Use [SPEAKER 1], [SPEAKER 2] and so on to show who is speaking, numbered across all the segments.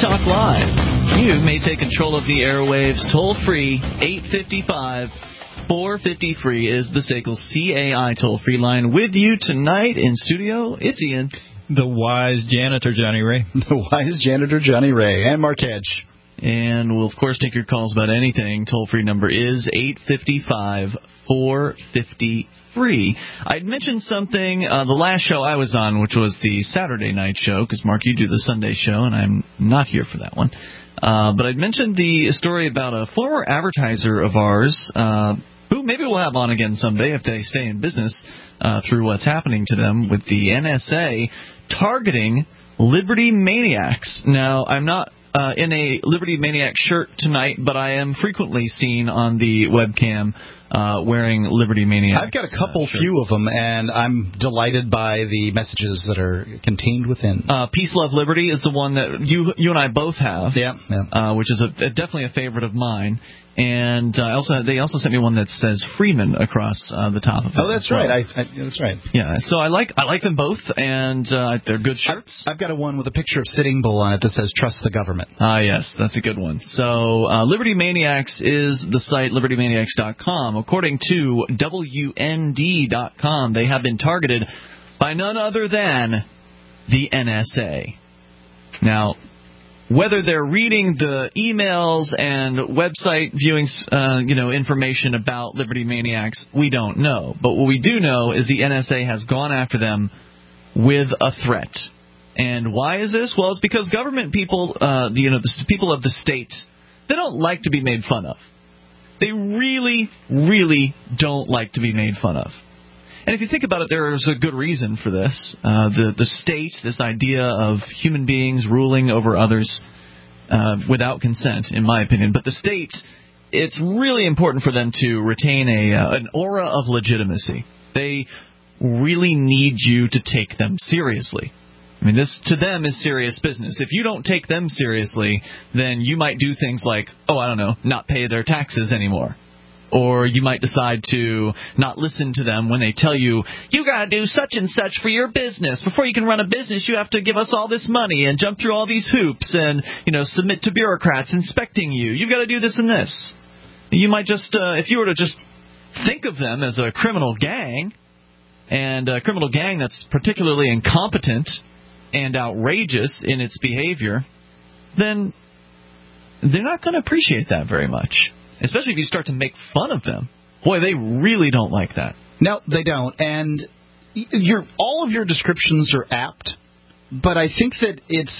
[SPEAKER 1] Talk Live. You may take control of the airwaves toll-free. 855-450-FREE is the SACL CAI toll-free line. With you tonight in studio, it's Ian.
[SPEAKER 2] The wise janitor, Johnny Ray.
[SPEAKER 3] The wise janitor, Johnny Ray. And Mark Hedge.
[SPEAKER 1] And we'll, of course, take your calls about anything. Toll-free number is 855-450-FREE. I'd mentioned something the last show I was on, which was the Saturday night show, because, Mark, you do the Sunday show, and I'm not here for that one. But I'd mentioned the story about a former advertiser of ours, who maybe we'll have on again someday if they stay in business through what's happening to them with the NSA targeting Liberty Maniacs. Now, I'm not in a Liberty Maniac shirt tonight, but I am frequently seen on the webcam wearing Liberty Maniacs.
[SPEAKER 3] I've got a couple few of them, and I'm delighted by the messages that are contained within.
[SPEAKER 1] Peace, Love, Liberty is the one that you and I both have, which is definitely a favorite of mine. And they also sent me one that says Freeman across the top of it.
[SPEAKER 3] Oh, that's right. That's right.
[SPEAKER 1] Yeah. So I like them both, and they're good shirts.
[SPEAKER 3] I've got a one with a picture of Sitting Bull on it that says "Trust the Government."
[SPEAKER 1] Yes, that's a good one. So Liberty Maniacs is the site, libertymaniacs.com. According to WND.com, they have been targeted by none other than the NSA. Now, whether they're reading the emails and website viewing, information about Liberty Maniacs, we don't know. But what we do know is the NSA has gone after them with a threat. And why is this? Well, it's because government people, the people of the state, they don't like to be made fun of. They really, really don't like to be made fun of. And if you think about it, there's a good reason for this. The state, this idea of human beings ruling over others without consent, in my opinion. But the state, it's really important for them to retain an aura of legitimacy. They really need you to take them seriously. I mean, this, to them, is serious business. If you don't take them seriously, then you might do things like, not pay their taxes anymore. Or you might decide to not listen to them when they tell you, you got to do such and such for your business. Before you can run a business, you have to give us all this money and jump through all these hoops and, submit to bureaucrats inspecting you. You've got to do this and this. You might just, if you were to just think of them as a criminal gang, and a criminal gang that's particularly incompetent and outrageous in its behavior, then they're not going to appreciate that very much. Especially if you start to make fun of them. Boy, they really don't like that.
[SPEAKER 3] No, they don't. And all of your descriptions are apt, but I think that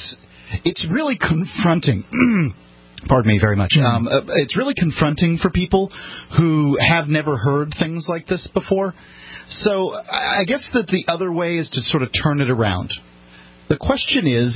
[SPEAKER 3] it's really confronting. Pardon me very much. It's really confronting for people who have never heard things like this before. So I guess that the other way is to sort of turn it around. The question is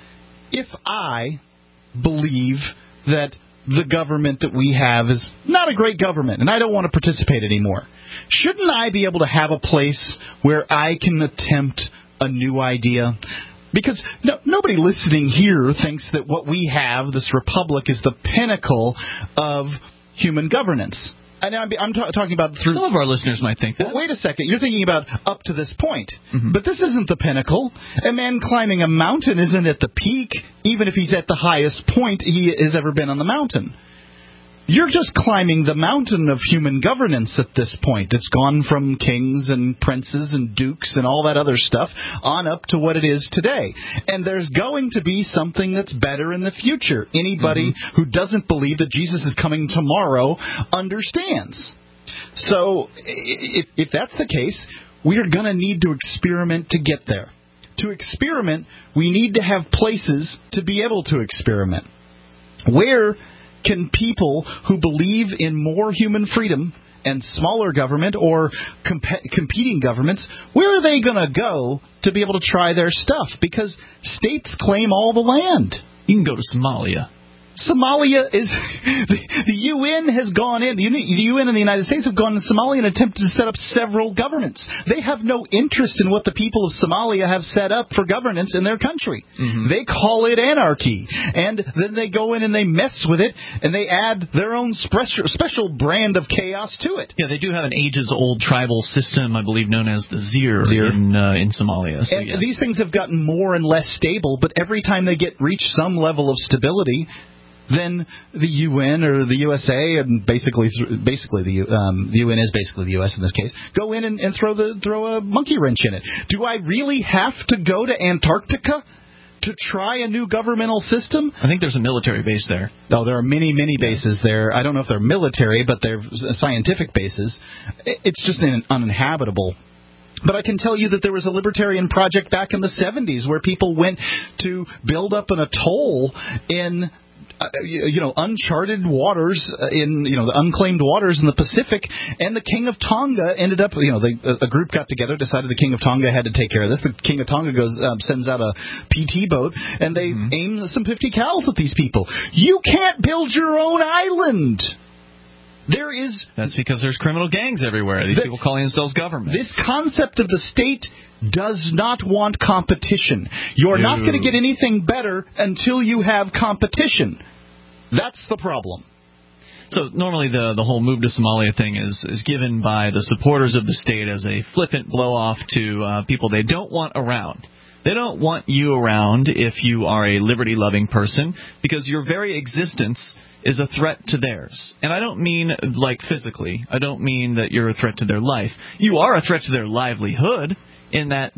[SPEAKER 3] if I believe that the government that we have is not a great government, and I don't want to participate anymore, shouldn't I be able to have a place where I can attempt a new idea? Because nobody listening here thinks that what we have, this republic, is the pinnacle of human governance. And I'm talking about through...
[SPEAKER 1] Some of our listeners might think that.
[SPEAKER 3] Well, wait a second. You're thinking about up to this point. Mm-hmm. But this isn't the pinnacle. A man climbing a mountain isn't at the peak, even if he's at the highest point he has ever been on the mountain. You're just climbing the mountain of human governance at this point. It's gone from kings and princes and dukes and all that other stuff on up to what it is today. And there's going to be something that's better in the future. Anybody who doesn't believe that Jesus is coming tomorrow understands. So if that's the case, we are going to need to experiment to get there. To experiment, we need to have places to be able to experiment. Where can people who believe in more human freedom and smaller government or competing governments, where are they going to go to be able to try their stuff? Because states claim all the land.
[SPEAKER 1] You can go to Somalia.
[SPEAKER 3] Somalia is the UN has gone in. The UN and the United States have gone in Somalia and attempted to set up several governments. They have no interest in what the people of Somalia have set up for governance in their country. Mm-hmm. They call it anarchy, and then they go in and they mess with it, and they add their own special brand of chaos to it.
[SPEAKER 1] Yeah, they do have an ages-old tribal system, I believe, known as the Zir. In Somalia. So,
[SPEAKER 3] and these things have gotten more and less stable, but every time they reach some level of stability, then the UN or the USA, and basically the UN is basically the US in this case, go in and throw a monkey wrench in it. Do I really have to go to Antarctica to try a new governmental system?
[SPEAKER 1] I think there's a military base there.
[SPEAKER 3] Oh, there are many bases there. I don't know if they're military, but they're scientific bases. It's just uninhabitable. But I can tell you that there was a libertarian project back in the 70s where people went to build up an atoll in uncharted waters, in the unclaimed waters in the Pacific, and the King of Tonga ended up, a group got together, decided the King of Tonga had to take care of this. The King of Tonga sends out a PT boat, and they aim some 50 cals at these people. You can't build your own island.
[SPEAKER 1] That's because there's criminal gangs everywhere. These people calling themselves government.
[SPEAKER 3] This concept of the state does not want competition. You're not going to get anything better until you have competition. That's the problem.
[SPEAKER 1] So normally the whole move to Somalia thing is given by the supporters of the state as a flippant blow-off to people they don't want around. They don't want you around if you are a liberty-loving person, because your very existence is a threat to theirs. And I don't mean like physically. I don't mean that you're a threat to their life. You are a threat to their livelihood in that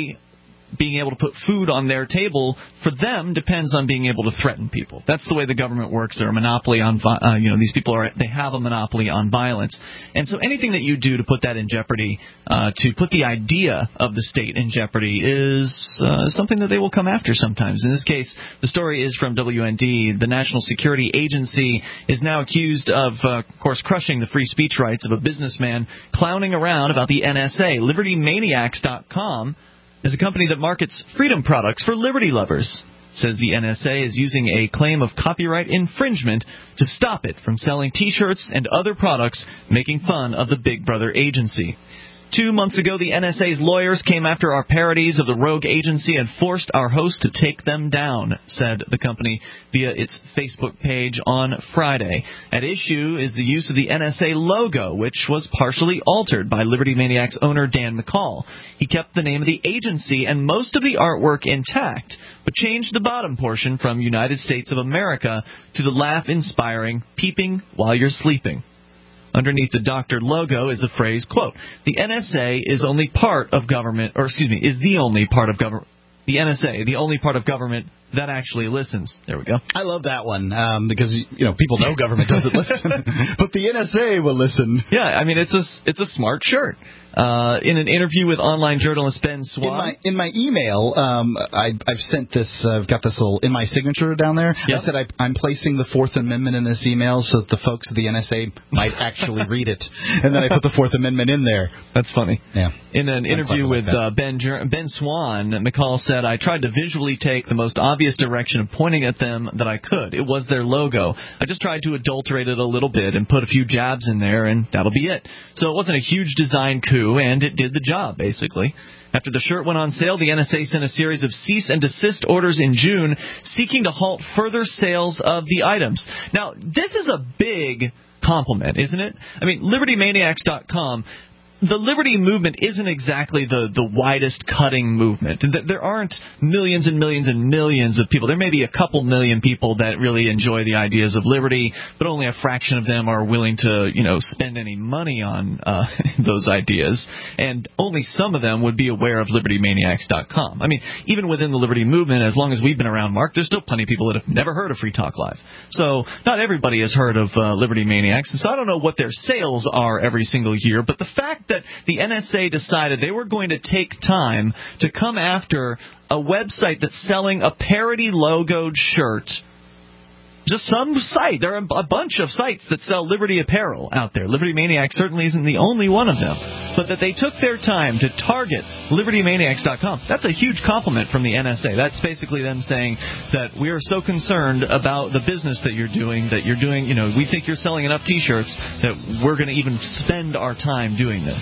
[SPEAKER 1] being able to put food on their table for them depends on being able to threaten people. That's the way the government works. They're a monopoly on, these people they have a monopoly on violence. And so anything that you do to put that in jeopardy, to put the idea of the state in jeopardy is something that they will come after sometimes. In this case, the story is from WND. The National Security Agency is now accused of course, crushing the free speech rights of a businessman clowning around about the NSA. LibertyManiacs.com is a company that markets freedom products for liberty lovers. Says the NSA is using a claim of copyright infringement to stop it from selling T-shirts and other products making fun of the Big Brother agency. 2 months ago, the NSA's lawyers came after our parodies of the rogue agency and forced our host to take them down, said the company via its Facebook page on Friday. At issue is the use of the NSA logo, which was partially altered by Liberty Maniacs owner Dan McCall. He kept the name of the agency and most of the artwork intact, but changed the bottom portion from United States of America to the laugh-inspiring peeping while you're sleeping. Underneath the doctored logo is the phrase, quote, the NSA is only part of government, is the only part of government, the NSA, the only part of government that actually listens. There we go.
[SPEAKER 3] I love that one because, people know government doesn't listen, but the NSA will listen.
[SPEAKER 1] Yeah, I mean, it's a smart shirt. In an interview with online journalist Ben Swan.
[SPEAKER 3] In my email, I've sent this, I've got this little, in my signature down there, yep. I said I'm placing the Fourth Amendment in this email so that the folks at the NSA might actually read it. And then I put the Fourth Amendment in there.
[SPEAKER 1] That's funny.
[SPEAKER 3] Yeah.
[SPEAKER 1] In an interview with Ben Swan, McCall said, I tried to visually take the most obvious direction of pointing at them that I could. It was their logo. I just tried to adulterate it a little bit and put a few jabs in there, and that'll be it. So it wasn't a huge design coup, and it did the job, basically. After the shirt went on sale, the NSA sent a series of cease and desist orders in June, seeking to halt further sales of the items. Now, this is a big compliment, isn't it? I mean, LibertyManiacs.com, the liberty movement isn't exactly the widest cutting movement. There aren't millions and millions and millions of people. There may be a couple million people that really enjoy the ideas of liberty, but only a fraction of them are willing to, spend any money on those ideas. And only some of them would be aware of LibertyManiacs.com. I mean, even within the liberty movement, as long as we've been around, Mark, there's still plenty of people that have never heard of Free Talk Live. So not everybody has heard of Liberty Maniacs. And so I don't know what their sales are every single year, but the fact that the NSA decided they were going to take time to come after a website that's selling a parody logoed shirt. Just some site. There are a bunch of sites that sell Liberty apparel out there. Liberty Maniacs certainly isn't the only one of them. but that they took their time to target LibertyManiacs.com. That's a huge compliment from the NSA. That's basically them saying that we are so concerned about the business that you're doing, we think you're selling enough T-shirts that we're going to even spend our time doing this.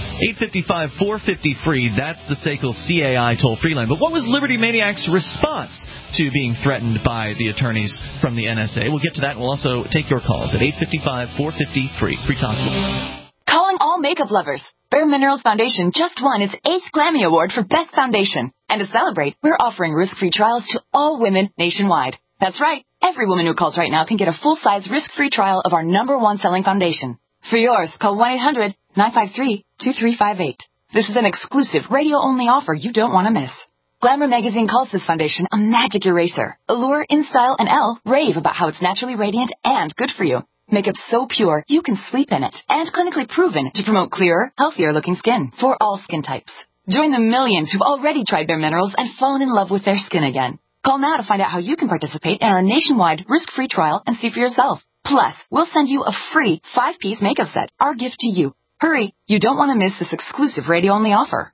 [SPEAKER 1] 855-450-FREE, that's the SACL CAI toll-free line. But what was Liberty Maniac's response to being threatened by the attorneys from the NSA? We'll get to that, and we'll also take your calls at 855-450-FREE. Free talk.
[SPEAKER 4] Calling all makeup lovers. Bare Minerals Foundation just won its 8th Glammy Award for Best Foundation. And to celebrate, we're offering risk-free trials to all women nationwide. That's right. Every woman who calls right now can get a full-size risk-free trial of our #1 selling foundation. For yours, call 1-800-953-2358. This is an exclusive radio-only offer you don't want to miss. Glamour magazine calls this foundation a magic eraser. Allure, InStyle, and Elle rave about how it's naturally radiant and good for you. Makeup so pure, you can sleep in it. And clinically proven to promote clearer, healthier-looking skin for all skin types. Join the millions who've already tried Bare Minerals and fallen in love with their skin again. Call now to find out how you can participate in our nationwide risk-free trial and see for yourself. Plus, we'll send you a free 5-piece makeup set, our gift to you. Hurry, you don't want to miss this exclusive radio-only offer.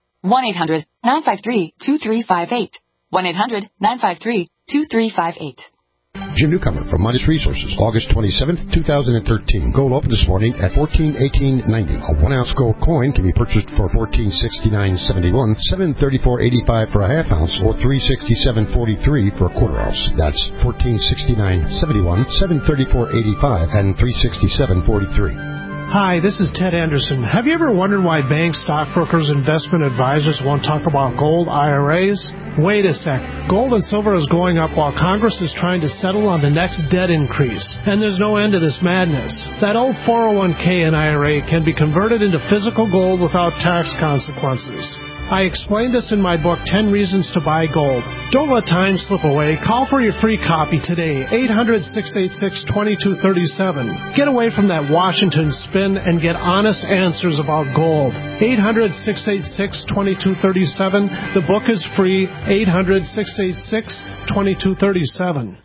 [SPEAKER 4] 1-800-953-2358. 1-800-953-2358.
[SPEAKER 5] Jim Newcomer from Midas Resources, August 27th, 2013. Gold opened this morning at $14.1890. A 1-ounce gold coin can be purchased for $14.6971, $734.85 for a half ounce, or $367.43 for a quarter ounce. That's $14.6971, $734.85, and $367.43.
[SPEAKER 6] Hi, this is Ted Anderson. Have you ever wondered why banks, stockbrokers, investment advisors won't talk about gold IRAs? Wait a sec. Gold and silver is going up while Congress is trying to settle on the next debt increase. And there's no end to this madness. That old 401k and IRA can be converted into physical gold without tax consequences. I explained this in my book, 10 Reasons to Buy Gold. Don't let time slip away. Call for your free copy today, 800-686-2237. Get away from that Washington spin and get honest answers about gold. 800-686-2237. The book is free, 800-686-2237.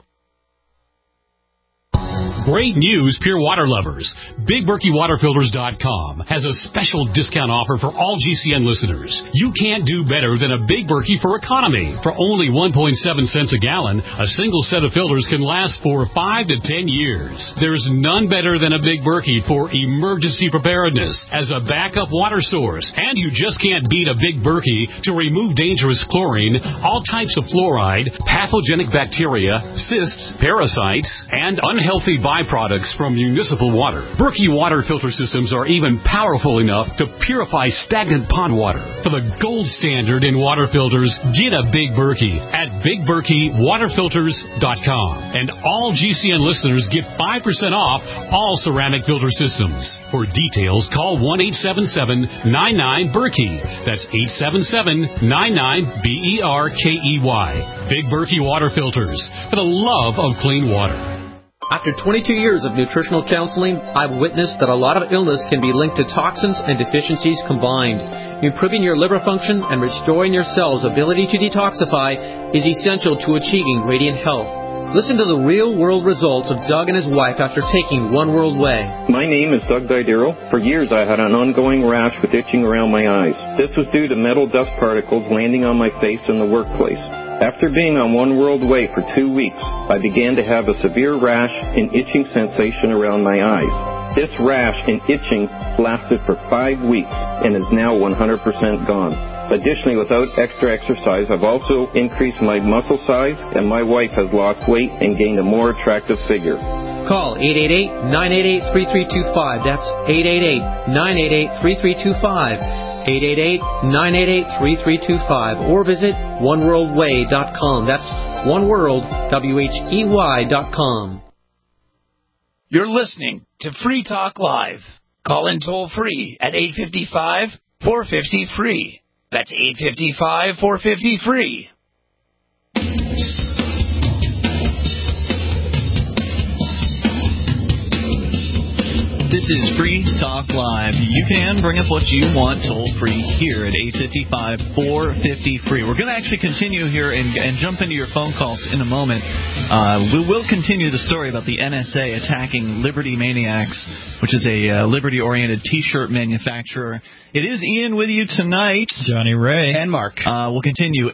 [SPEAKER 7] Great news, pure water lovers. BigBerkeyWaterFilters.com has a special discount offer for all GCN listeners. You can't do better than a Big Berkey for economy. For only 1.7 cents a gallon, a single set of filters can last for 5 to 10 years. There's none better than a Big Berkey for emergency preparedness as a backup water source. And you just can't beat a Big Berkey to remove dangerous chlorine, all types of fluoride, pathogenic bacteria, cysts, parasites, and unhealthy byproducts from municipal water. Berkey water filter systems are even powerful enough to purify stagnant pond water. For the gold standard in water filters, get a Big Berkey at BigBerkeyWaterFilters.com. And all GCN listeners get 5% off all ceramic filter systems. For details, call 1-877-99-BERKEY. That's 877-99-BERKEY. Big Berkey Water Filters, for the love of clean water.
[SPEAKER 8] After 22 years of nutritional counseling, I've witnessed that a lot of illness can be linked to toxins and deficiencies combined. Improving your liver function and restoring your cells' ability to detoxify is essential to achieving radiant health. Listen to the real-world results of Doug and his wife after taking One World Way.
[SPEAKER 9] My name is Doug Didero. For years I had an ongoing rash with itching around my eyes. This was due to metal dust particles landing on my face in the workplace. After being on One World Way for 2 weeks, I began to have a severe rash and itching sensation around my eyes. This rash and itching lasted for 5 weeks and is now 100% gone. Additionally, without extra exercise, I've also increased my muscle size, and my wife has lost weight and gained a more attractive figure.
[SPEAKER 8] Call 888-988-3325. That's 888-988-3325. 888-988-3325, or visit oneworldway.com. That's oneworldwhey.com.
[SPEAKER 10] You're listening to Free Talk Live. Call in toll free at 855-450-FREE. That's 855-450-FREE.
[SPEAKER 1] This is Free Talk Live. You can bring up what you want toll-free here at 855-450-FREE. We're going to actually continue here and jump into your phone calls in a moment. We will continue the story about the NSA attacking Liberty Maniacs, which is a liberty-oriented T-shirt manufacturer. It is Ian with you tonight.
[SPEAKER 2] Johnny Ray.
[SPEAKER 3] And Mark.
[SPEAKER 1] We'll continue.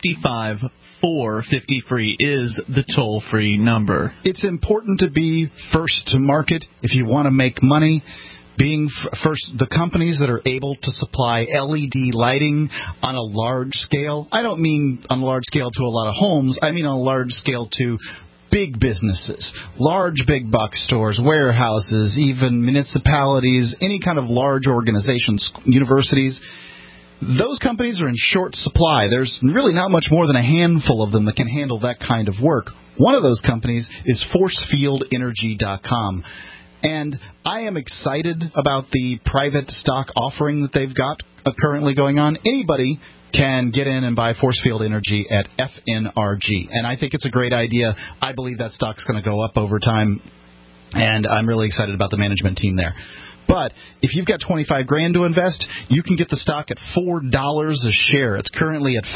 [SPEAKER 1] 855-450-FREE is the toll-free number.
[SPEAKER 3] It's important to be first to market if you want to make money. Being first, the companies that are able to supply LED lighting on a large scale. I don't mean on a large scale to a lot of homes. I mean on a large scale to big businesses, large big box stores, warehouses, even municipalities, any kind of large organizations, universities. Those companies are in short supply. There's really not much more than a handful of them that can handle that kind of work. One of those companies is ForcefieldEnergy.com. And I am excited about the private stock offering that they've got currently going on. Anybody can get in and buy Forcefield Energy at FNRG. And I think it's a great idea. I believe that stock's going to go up over time. And I'm really excited about the management team there. But if you've got $25,000 to invest, you can get the stock at $4 a share. It's currently at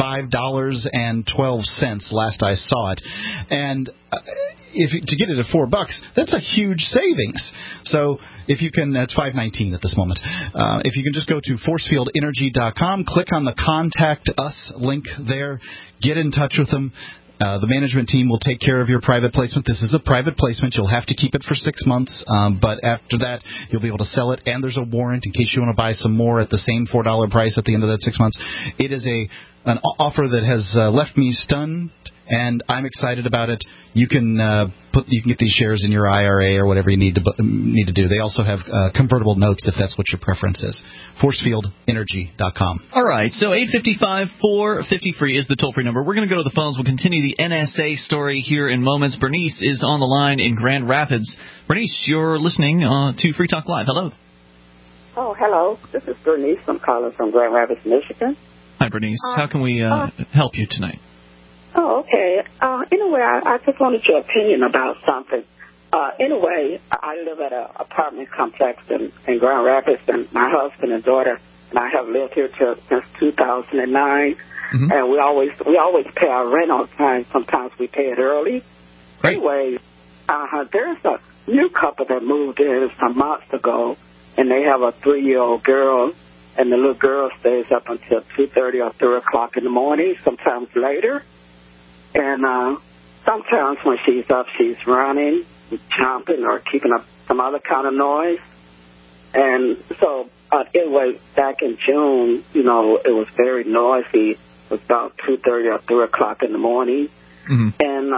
[SPEAKER 3] $5.12 last I saw it. And to get it at $4, that's a huge savings. So if you can, that's $5.19 at this moment. If you can just go to ForcefieldEnergy.com, click on the Contact Us link there, get in touch with them. The management team will take care of your private placement. This is a private placement. You'll have to keep it for 6 months, but after that, you'll be able to sell it, and there's a warrant in case you want to buy some more at the same $4 price at the end of that 6 months. It is an offer that has left me stunned, and I'm excited about it. You can get these shares in your IRA or whatever you need to do. They also have convertible notes if that's what your preference is. ForcefieldEnergy.com.
[SPEAKER 1] All right, so 855-450-FREE is the toll-free number. We're going to go to the phones. We'll continue the NSA story here in moments. Bernice is on the line in Grand Rapids. Bernice, you're listening to Free Talk Live. Hello.
[SPEAKER 11] Oh, hello. This is Bernice. I'm calling from Grand Rapids, Michigan.
[SPEAKER 1] Hi, Bernice. How can we help you tonight?
[SPEAKER 11] Oh, okay. Anyway, I just wanted your opinion about something. Anyway, I live at an apartment complex in Grand Rapids, and my husband and daughter and I have lived here since 2009. Mm-hmm. And we always pay our rent on time. Sometimes we pay it early.
[SPEAKER 1] Great.
[SPEAKER 11] Anyway, there's a new couple that moved in some months ago, and they have a 3-year-old girl, and the little girl stays up until 2:30 or 3 o'clock in the morning, sometimes later. And sometimes when she's up, she's running, jumping, or keeping up some other kind of noise. And so anyway, back in June, it was very noisy. It was about 2:30 or 3 o'clock in the morning. Mm-hmm. And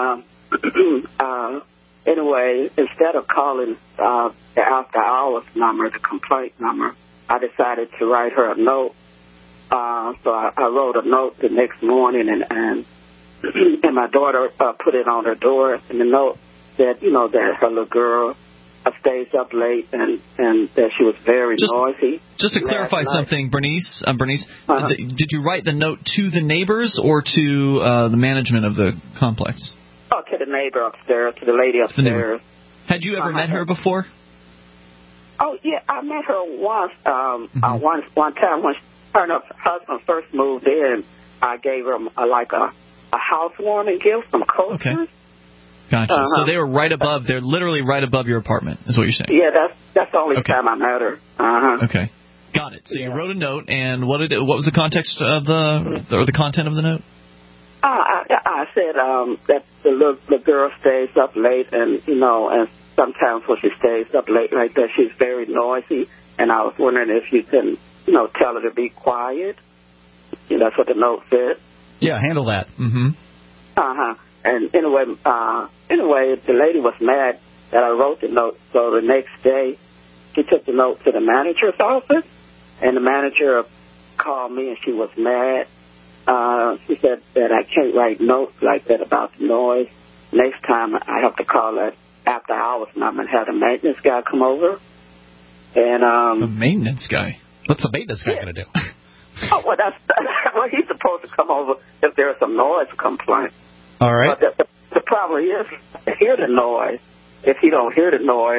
[SPEAKER 11] anyway, instead of calling the after-hours number, the complaint number, I decided to write her a note. So I wrote a note the next morning, and my daughter put it on her door, and the note said, that her little girl stays up late and that she was very noisy.
[SPEAKER 1] Just to clarify something, Bernice, did you write the note to the neighbors or to the management of the complex?
[SPEAKER 11] Oh, to the neighbor upstairs, to the lady upstairs.
[SPEAKER 1] Had you ever met her before?
[SPEAKER 11] Oh, yeah, I met her once. One time when her and her husband first moved in, I gave her a housewarming gift, some coasters.
[SPEAKER 1] Okay. Gotcha. So they were they're literally right above your apartment, is what you're saying?
[SPEAKER 11] Yeah, that's the only time I met her.
[SPEAKER 1] Okay. Got it. So you wrote a note, and what was the context of the content of the note?
[SPEAKER 11] I said that the girl stays up late, and and sometimes when she stays up late like that, she's very noisy, and I was wondering if you can, tell her to be quiet. That's what the note said.
[SPEAKER 3] Yeah, handle that.
[SPEAKER 1] Mm-hmm.
[SPEAKER 11] And anyway, the lady was mad that I wrote the note. So the next day, she took the note to the manager's office, and the manager called me, and she was mad. She said that I can't write notes like that about the noise. Next time, I have to call that after-hours number and have the maintenance guy come over. And
[SPEAKER 1] the maintenance guy?
[SPEAKER 3] What's the maintenance guy going to do?
[SPEAKER 11] Oh, well, he's supposed to come over if there's a noise complaint.
[SPEAKER 3] All right.
[SPEAKER 11] But the problem is to hear the noise. If he don't hear the noise,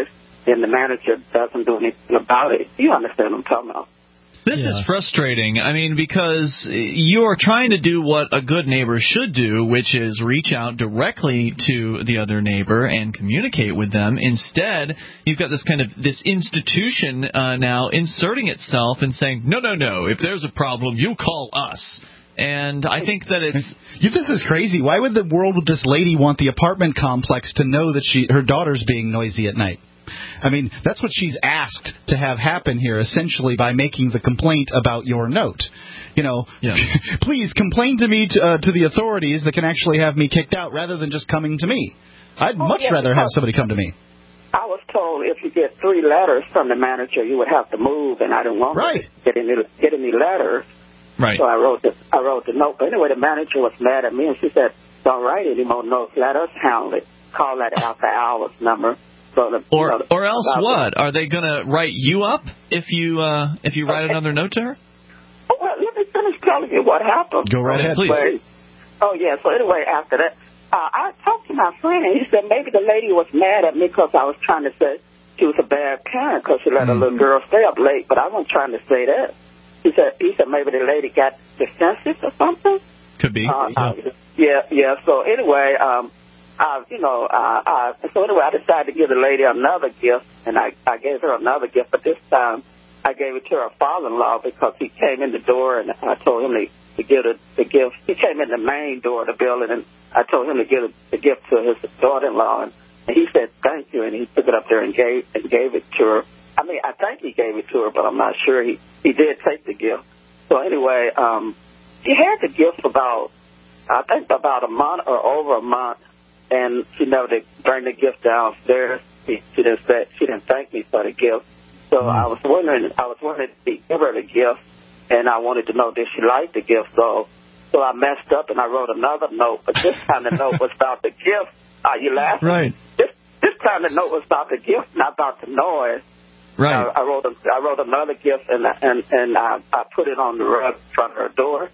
[SPEAKER 11] and the manager doesn't do anything about it. You understand what I'm talking about?
[SPEAKER 1] This is frustrating. I mean, because you're trying to do what a good neighbor should do, which is reach out directly to the other neighbor and communicate with them. Instead, you've got this institution now inserting itself and saying, no, if there's a problem, you call us. And I think that
[SPEAKER 3] this is crazy. Why would the world with this lady want the apartment complex to know that her daughter's being noisy at night? I mean, that's what she's asked to have happen here, essentially, by making the complaint about your note. Please complain to me to the authorities that can actually have me kicked out rather than just coming to me. I'd much rather have somebody come to me.
[SPEAKER 11] I was told if you get 3 letters from the manager, you would have to move, and I didn't want to get any letters.
[SPEAKER 1] Right.
[SPEAKER 11] So I wrote the note. But anyway, the manager was mad at me, and she said, "Don't write any more notes. Let us handle it. Call that after hours number."
[SPEAKER 1] Or else what? Are they going to write you up if you write another note to her?
[SPEAKER 11] Well, let me finish telling you what happened.
[SPEAKER 3] Go right ahead, please.
[SPEAKER 11] So anyway, after that, I talked to my friend, and he said maybe the lady was mad at me because I was trying to say she was a bad parent because she let a little girl stay up late, but I wasn't trying to say that. He said maybe the lady got defensive or something.
[SPEAKER 1] Could be.
[SPEAKER 11] Yeah. So anyway, so anyway, I decided to give the lady another gift, and I gave her another gift, but this time I gave it to her father-in-law because he came in the door, and I told him to give the gift. He came in the main door of the building, and I told him to give the gift to his daughter-in-law, and he said thank you, and he took it up there and gave it to her. I mean, I think he gave it to her, but I'm not sure. He did take the gift. So anyway, she had the gift about a month or over a month. And she never did bring the gift downstairs. She didn't thank me for the gift. So I was wondering to give her the gift, and I wanted to know did she like the gift. So I messed up and I wrote another note, but this time the note was about the gift. Are you laughing?
[SPEAKER 1] Right.
[SPEAKER 11] This time the note was about the gift, not about the noise.
[SPEAKER 1] Right.
[SPEAKER 11] I wrote another gift and I put it on the rug in front of her door,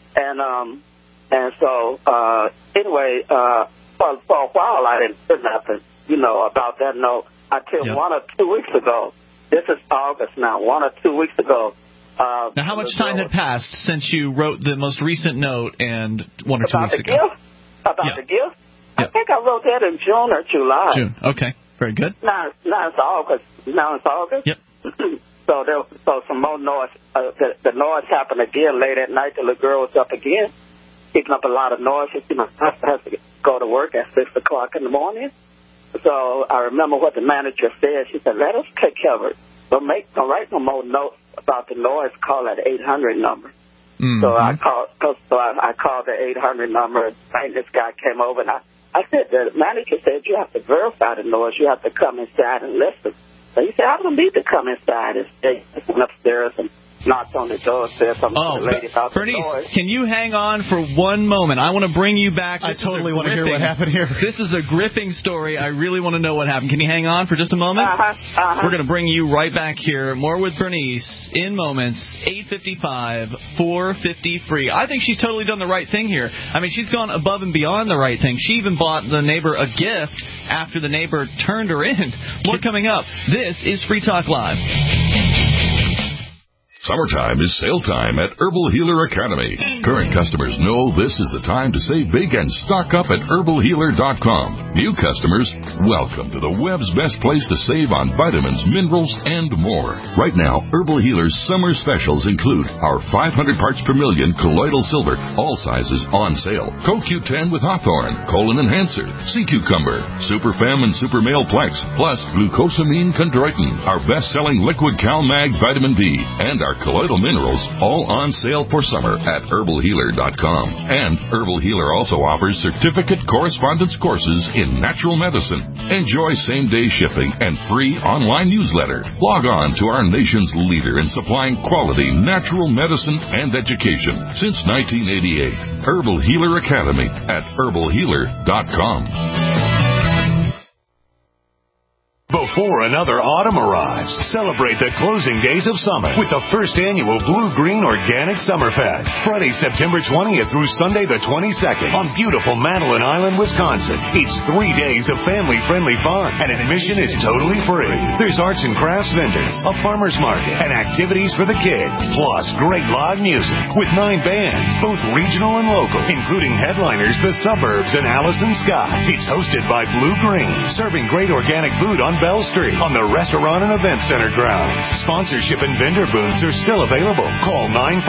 [SPEAKER 11] and so anyway. For a while, I didn't say nothing, about that note until 1 or 2 weeks ago. This is August now. 1 or 2 weeks ago.
[SPEAKER 1] Now, how much time had passed since you wrote the most recent note and 1 or 2 weeks ago?
[SPEAKER 11] About the gift? I think I wrote that in June or July.
[SPEAKER 1] June. Okay. Very good.
[SPEAKER 11] Now it's August.
[SPEAKER 1] Yep.
[SPEAKER 11] So some more noise. The noise happened again late at night. The little girl was up again, keeping up a lot of noise. She has to go to work at 6 o'clock in the morning. So I remember what the manager said. She said, let us take care of it. Don't write no more notes about the noise. Call that 800 number. Mm-hmm. So I called the 800 number, and this guy came over, and I said, the manager said, you have to verify the noise. You have to come inside and listen. So he said, I don't need to come inside and stay upstairs and knocked on the door and said something to the lady about
[SPEAKER 1] Bernice,
[SPEAKER 11] the noise.
[SPEAKER 1] Can you hang on for one moment? I want to bring you back.
[SPEAKER 3] I totally want to hear what happened here.
[SPEAKER 1] This is a gripping story. I really want to know what happened. Can you hang on for just a moment? We're going to bring you right back here. More with Bernice in moments. 8:55, 450 free. I think she's totally done the right thing here. I mean, she's gone above and beyond the right thing. She even bought the neighbor a gift after the neighbor turned her in. More coming up. This is Free Talk Live.
[SPEAKER 12] Summertime is sale time at Herbal Healer Academy. Current customers know this is the time to save big and stock up at herbalhealer.com. New customers, welcome to the web's best place to save on vitamins, minerals, and more. Right now, Herbal Healer's summer specials include our 500 parts per million colloidal silver, all sizes on sale, CoQ10 with Hawthorne, Colon Enhancer, Sea Cucumber, Super Fem and Super Male Plex, plus Glucosamine Chondroitin, our best-selling liquid CalMag Vitamin B, and our colloidal minerals, all on sale for summer at herbalhealer.com. And Herbal Healer also offers certificate correspondence courses in natural medicine. Enjoy same-day shipping and free online newsletter. Log on to our nation's leader in supplying quality natural medicine and education since 1988. Herbal Healer Academy at herbalhealer.com.
[SPEAKER 13] Before another autumn arrives, celebrate the closing days of summer with the first annual Blue Green Organic Summerfest. Friday, September 20th through Sunday the 22nd on beautiful Madeline Island, Wisconsin. It's 3 days of family-friendly fun, and admission is totally free. There's arts and crafts vendors, a farmer's market, and activities for the kids. Plus, great live music with 9 bands, both regional and local, including headliners The Suburbs and Allison Scott. It's hosted by Blue Green, serving great organic food on Bell Street on the Restaurant and Event Center grounds. Sponsorship and vendor booths are still available. Call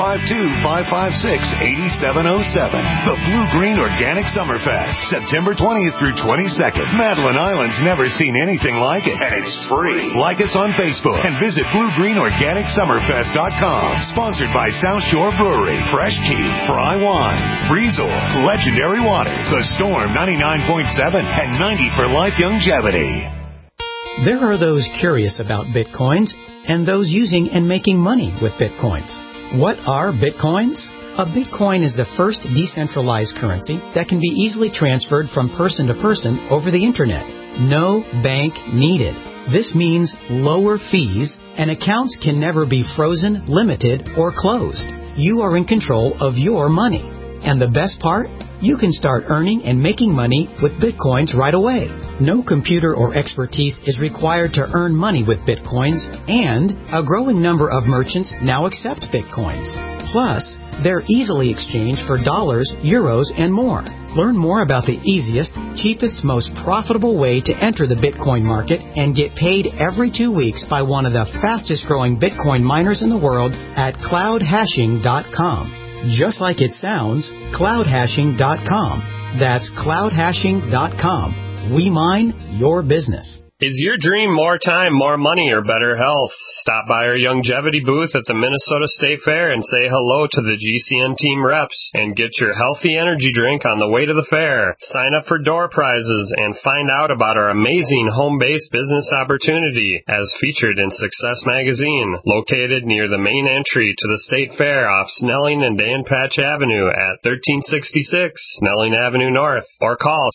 [SPEAKER 13] 952-556-8707. The Blue Green Organic Summerfest, September 20th through 22nd. Madeline Island's never seen anything like it, and it's free. Like us on Facebook and visit BlueGreenOrganicSummerfest.com. Sponsored by South Shore Brewery, Fresh Key, Fry Wines, Breezor, Legendary Waters, The Storm 99.7, and 90 for Life Longevity.
[SPEAKER 14] There are those curious about Bitcoins and those using and making money with Bitcoins. What are Bitcoins? A Bitcoin is the first decentralized currency that can be easily transferred from person to person over the Internet. No bank needed. This means lower fees, and accounts can never be frozen, limited, or closed. You are in control of your money. And the best part? You can start earning and making money with Bitcoins right away. No computer or expertise is required to earn money with Bitcoins, and a growing number of merchants now accept Bitcoins. Plus, they're easily exchanged for dollars, euros, and more. Learn more about the easiest, cheapest, most profitable way to enter the Bitcoin market and get paid every 2 weeks by one of the fastest growing Bitcoin miners in the world at cloudhashing.com. Just like it sounds, cloudhashing.com. That's cloudhashing.com. We mine your business.
[SPEAKER 15] Is your dream more time, more money, or better health? Stop by our longevity booth at the Minnesota State Fair and say hello to the GCN team reps and get your healthy energy drink on the way to the fair. Sign up for door prizes and find out about our amazing home-based business opportunity as featured in Success Magazine, located near the main entry to the State Fair off Snelling and Dan Patch Avenue at 1366 Snelling Avenue North, or call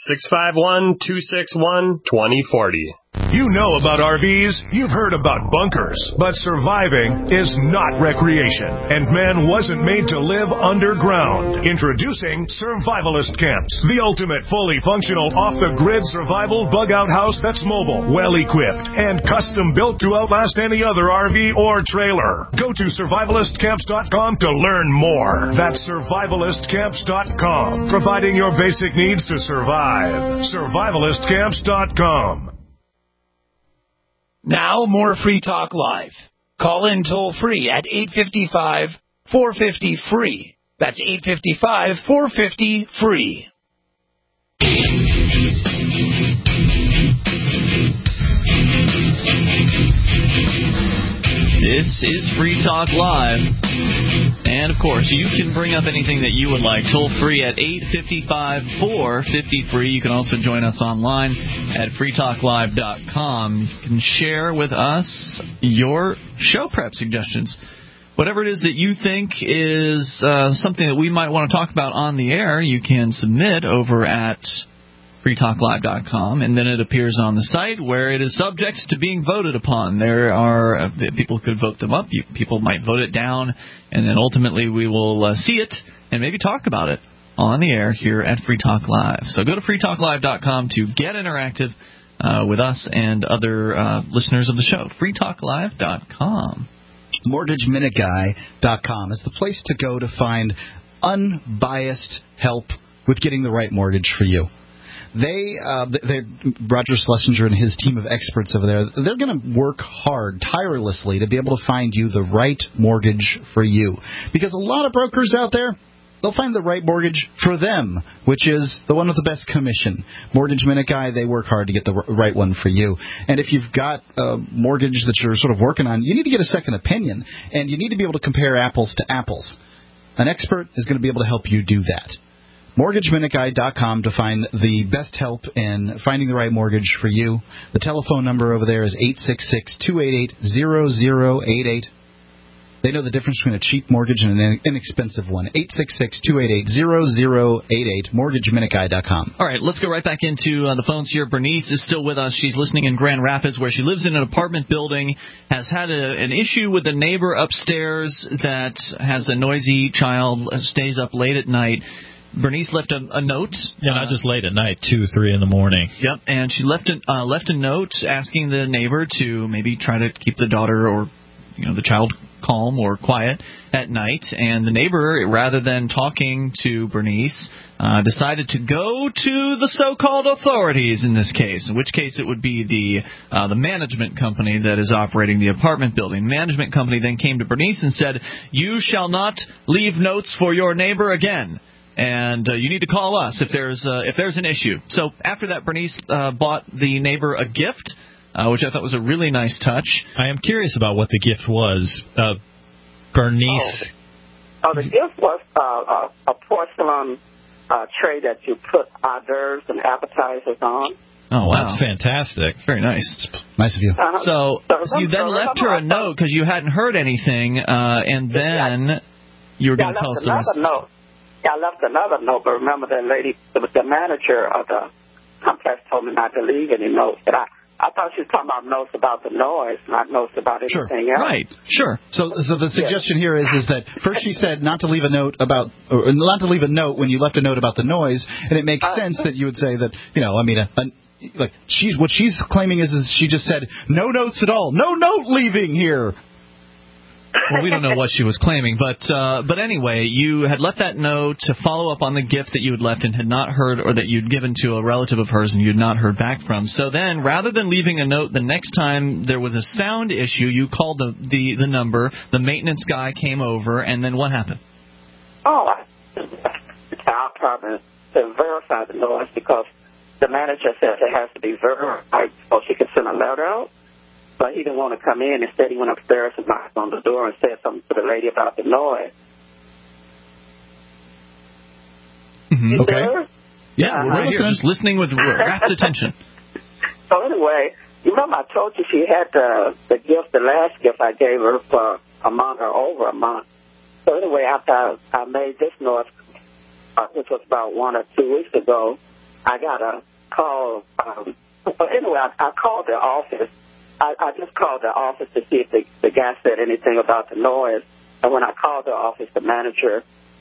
[SPEAKER 15] 651-261-2040.
[SPEAKER 16] You know about RVs, you've heard about bunkers, but surviving is not recreation, and man wasn't made to live underground. Introducing Survivalist Camps, the ultimate fully functional off-the-grid survival bug-out house that's mobile, well-equipped, and custom-built to outlast any other RV or trailer. Go to survivalistcamps.com to learn more. That's survivalistcamps.com, providing your basic needs to survive. survivalistcamps.com.
[SPEAKER 10] Now, more Free Talk Live. Call in toll-free at 855-450-FREE. That's 855-450-FREE.
[SPEAKER 1] This is Free Talk Live. And, of course, you can bring up anything that you would like. Toll-free at 855-450-FREE. You can also join us online at freetalklive.com. You can share with us your show prep suggestions. Whatever it is that you think is something that we might want to talk about on the air, you can submit over at freetalklive.com, and then it appears on the site where it is subject to being voted upon. There are people could vote them up, people might vote it down, and then ultimately we will see it and maybe talk about it on the air here at Free Talk Live. So go to freetalklive.com to get interactive with us and other listeners of the show. freetalklive.com.
[SPEAKER 3] MortgageMinuteGuy.com is the place to go to find unbiased help with getting the right mortgage for you. Roger Schlesinger and his team of experts over there, they're going to work hard, tirelessly, to be able to find you the right mortgage for you. Because a lot of brokers out there, they'll find the right mortgage for them, which is the one with the best commission. Mortgage Minute Guy, they work hard to get the right one for you. And if you've got a mortgage that you're sort of working on, you need to get a second opinion, and you need to be able to compare apples to apples. An expert is going to be able to help you do that. MortgageMinuteGuy.com to find the best help in finding the right mortgage for you. The telephone number over there is 866-288-0088. They know the difference between a cheap mortgage and an inexpensive one. 866-288-0088, mortgageminutguy.com.
[SPEAKER 1] All right, let's go right back into the phones here. Bernice is still with us. She's listening in Grand Rapids, where she lives in an apartment building, has had an issue with the neighbor upstairs that has a noisy child, stays up late at night. Bernice left a note.
[SPEAKER 2] Yeah, not just late at night, 2, 3 in the morning.
[SPEAKER 1] Yep, and she left a note asking the neighbor to maybe try to keep the daughter or the child calm or quiet at night. And the neighbor, rather than talking to Bernice, decided to go to the so-called authorities in this case, in which case it would be the management company that is operating the apartment building. The management company then came to Bernice and said, "You shall not leave notes for your neighbor again. And you need to call us if there's an issue." So after that, Bernice bought the neighbor a gift, which I thought was a really nice touch.
[SPEAKER 2] I am curious about what the gift was. Bernice.
[SPEAKER 11] The gift was a porcelain tray that you put hors d'oeuvres and appetizers on.
[SPEAKER 1] Oh, wow.
[SPEAKER 2] That's fantastic.
[SPEAKER 1] Very nice.
[SPEAKER 3] Nice of you.
[SPEAKER 1] So you then left her a note because you hadn't heard anything, and then you were going to tell us the rest.
[SPEAKER 11] I left another note, but remember that lady, the manager of the complex, told me not to leave any notes. But I thought she was talking about notes about the noise, not notes about anything else.
[SPEAKER 1] Right, sure.
[SPEAKER 3] So the suggestion here is that first she said not to leave a note about, or not to leave a note when you left a note about the noise, and it makes sense that you would say that, like what she's claiming is she just said no notes at all, no note leaving here.
[SPEAKER 1] Well, we don't know what she was claiming, but anyway, you had left that note to follow up on the gift that you had left and had not heard, or that you'd given to a relative of hers and you had not heard back from. So then, rather than leaving a note, the next time there was a sound issue, you called the number, the maintenance guy came over, and then what happened?
[SPEAKER 11] I promised to verify the noise because the manager says it has to be verified so she can send a letter out. But he didn't want to come in. Instead, he went upstairs and knocked on the door and said something to the lady about the noise.
[SPEAKER 1] Mm-hmm.
[SPEAKER 3] Okay.
[SPEAKER 1] Yeah, we're right here, just listening with rapt attention.
[SPEAKER 11] So anyway, you remember I told you she had the gift, the last gift I gave her for a month or over a month. So anyway, after I made this noise, which was about 1 or 2 weeks ago, I got a call. Anyway, I called the office. I just called the office to see if the guy said anything about the noise. And when I called the office, the manager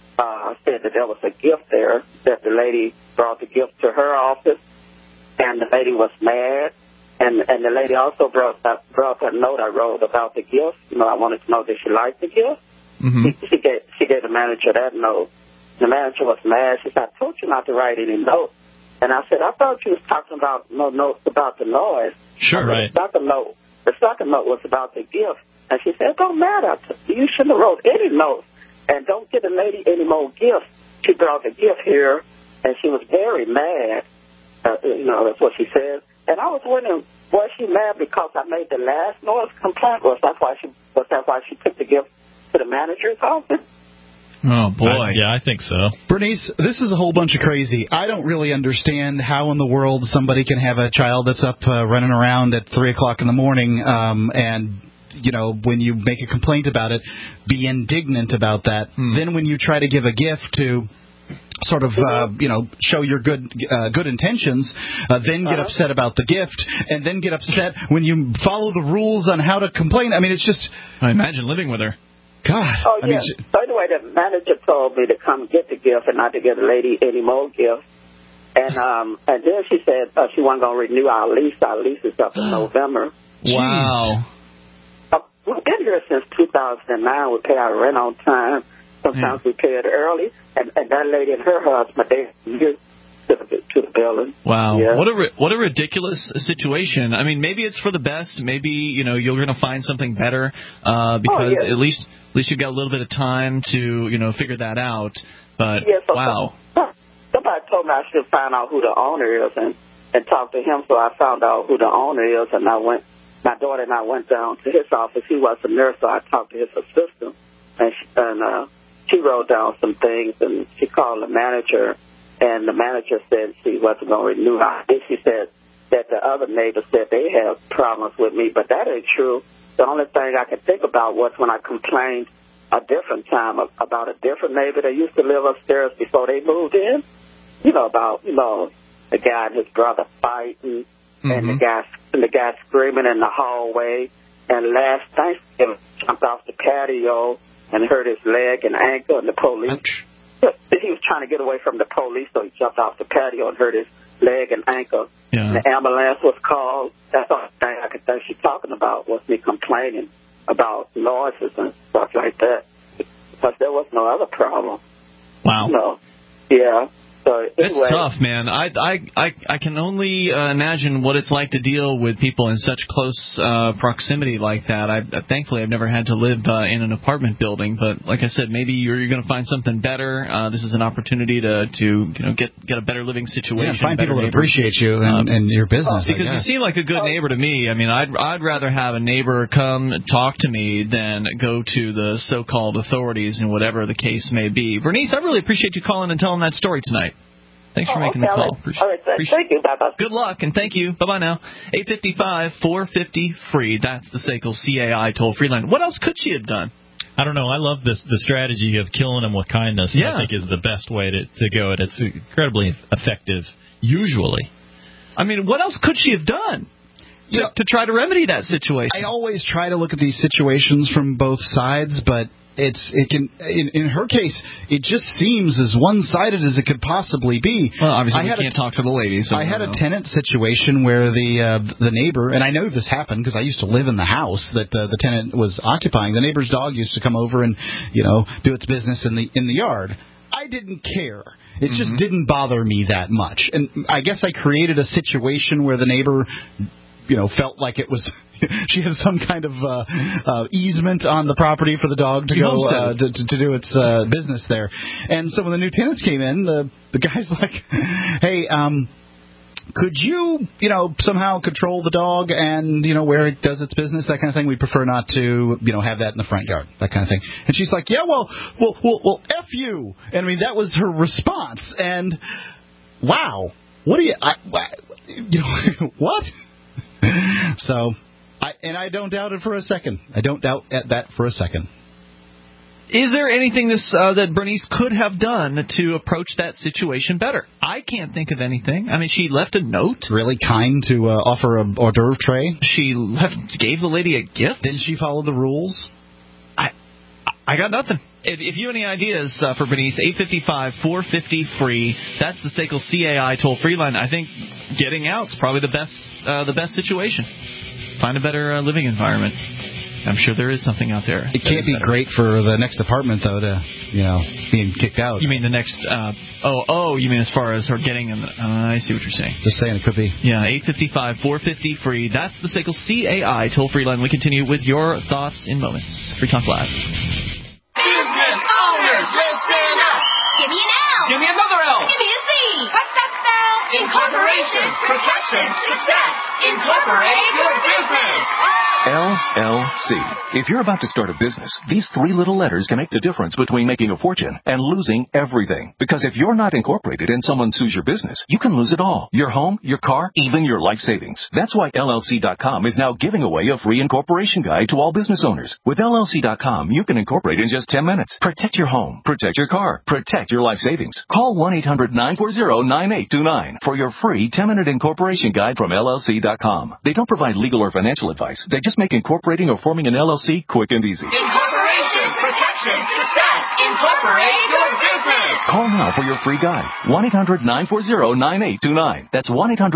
[SPEAKER 11] said that there was a gift there, that the lady brought the gift to her office, and the lady was mad. And the lady also brought a note I wrote about the gift. I wanted to know that she liked the gift. Mm-hmm. She gave the manager that note. The manager was mad. She said, "I told you not to write any notes." And I said, "I thought you was talking about no notes about the noise."
[SPEAKER 2] Sure, right.
[SPEAKER 11] The second note was about the gift. And she said, "It don't matter. You shouldn't have wrote any notes. And don't give the lady any more gifts." She brought the gift here, and she was very mad. That's what she said. And I was wondering, was she mad because I made the last noise complaint? Was that why she took the gift to the manager's office?
[SPEAKER 1] Oh, boy.
[SPEAKER 2] Yeah, I think so.
[SPEAKER 3] Bernice, this is a whole bunch of crazy. I don't really understand how in the world somebody can have a child that's up running around at 3 o'clock in the morning and, when you make a complaint about it, be indignant about that. Then when you try to give a gift to sort of, show your good intentions, then get upset about the gift, and then get upset when you follow the rules on how to complain. I mean, it's just...
[SPEAKER 1] I imagine living with her.
[SPEAKER 3] God.
[SPEAKER 11] Oh, yeah. So anyway, the manager told me to come get the gift and not to give the lady any more gifts. And then she said she wasn't going to renew our lease. Our lease is up in November.
[SPEAKER 1] Wow.
[SPEAKER 11] We've been here since 2009. We pay our rent on time. Sometimes we pay it early. And that lady and her husband, they here to the building.
[SPEAKER 1] Wow.
[SPEAKER 11] Yeah.
[SPEAKER 1] What a ridiculous situation. I mean, maybe it's for the best. Maybe, you're going to find something better because at least you got a little bit of time to, figure that out. But, wow.
[SPEAKER 11] Somebody told me I should find out who the owner is and talk to him, so I found out who the owner is, and my daughter and I went down to his office. He was a nurse, so I talked to his assistant, and she wrote down some things, and she called the manager, and the manager said she wasn't going to renew. She said that the other neighbors said they have problems with me, but that ain't true. The only thing I could think about was when I complained a different time about a different neighbor that used to live upstairs before they moved in. About the guy and his brother fighting, and the guy screaming in the hallway. And last Thanksgiving, jumped off the patio and hurt his leg and ankle, and the police. He was trying to get away from the police, so he jumped off the patio and hurt his leg and ankle. Yeah. And the ambulance was called. That's the only thing I could think she's talking about was me complaining about noises and stuff like that. But there was no other problem.
[SPEAKER 1] Wow.
[SPEAKER 11] Yeah. So anyway,
[SPEAKER 1] it's tough, man. I can only imagine what it's like to deal with people in such close proximity like that. Thankfully, I've never had to live in an apartment building, but like I said, maybe you're going to find something better. This is an opportunity to get a better living situation.
[SPEAKER 3] Yeah, find people that appreciate you and your business.
[SPEAKER 1] Because you seem like a good neighbor to me. I mean, I'd rather have a neighbor come talk to me than go to the so-called authorities and whatever the case may be. Bernice, I really appreciate you calling and telling that story tonight. Thanks for making the call.
[SPEAKER 11] All right, thank you. Bye-bye.
[SPEAKER 1] Good luck, and thank you. Bye-bye now. 855-450-FREE. That's the SACL CAI toll-free line. What else could she have done?
[SPEAKER 2] I don't know. I love the strategy of killing them with kindness.
[SPEAKER 1] Yeah.
[SPEAKER 2] I think is the best way to go. It's incredibly effective, usually.
[SPEAKER 1] I mean, what else could she have done to try to remedy that situation?
[SPEAKER 3] I always try to look at these situations from both sides, but in her case, it just seems as one-sided as it could possibly be.
[SPEAKER 1] Well, obviously, we can't talk to the ladies. So
[SPEAKER 3] I had a tenant situation where the neighbor, and I know this happened because I used to live in the house that the tenant was occupying. The neighbor's dog used to come over and do its business in the yard. I didn't care. It just didn't bother me that much. And I guess I created a situation where the neighbor, felt like it was she had some kind of easement on the property for the dog to go to do its business there. And so when the new tenants came in, the guy's like, "Hey, could you, somehow control the dog and, where it does its business, that kind of thing? We prefer not to, have that in the front yard, that kind of thing." And she's like, "Yeah, well, F you." And I mean, that was her response. And wow, what do you, what? So, I don't doubt it for a second. I don't doubt that for a second.
[SPEAKER 1] Is there anything that Bernice could have done to approach that situation better? I can't think of anything. I mean, she left a note.
[SPEAKER 3] It's really kind to offer a hors d'oeuvre tray.
[SPEAKER 1] She gave the lady a gift.
[SPEAKER 3] Didn't she follow the rules?
[SPEAKER 1] I got nothing. If you have any ideas for Bernice, 855-450-FREE. That's the SACL CAI toll-free line. I think getting out's probably the best situation. Find a better living environment. I'm sure there is something out there.
[SPEAKER 3] It can't be great for the next apartment, though, to, being kicked out.
[SPEAKER 1] You mean the next, you mean as far as her getting in I see what you're saying.
[SPEAKER 3] Just saying it could be.
[SPEAKER 1] Yeah, 855-450-FREE. That's the SACL CAI toll-free line. We continue with your thoughts in moments. Free Talk Live.
[SPEAKER 17] Business owners, listen up. Give me an L.
[SPEAKER 1] Give me another L.
[SPEAKER 17] Give me a Z. What's that spell? Incorporation, protection, success. Incorporate your business.
[SPEAKER 18] LLC. If you're about to start a business, these three little letters can make the difference between making a fortune and losing everything. Because if you're not incorporated and someone sues your business, you can lose it all. Your home, your car, even your life savings. That's why LLC.com is now giving away a free incorporation guide to all business owners. With LLC.com, you can incorporate in just 10 minutes. Protect your home. Protect your car. Protect your life savings. Call 1-800-940-9829 for your free 10-minute incorporation guide from LLC.com. They don't provide legal or financial advice. They just make incorporating or forming an LLC quick and easy.
[SPEAKER 17] Incorporation, protection, success. Incorporate your business.
[SPEAKER 18] Call now for your free guide. 1-800-940-9829. That's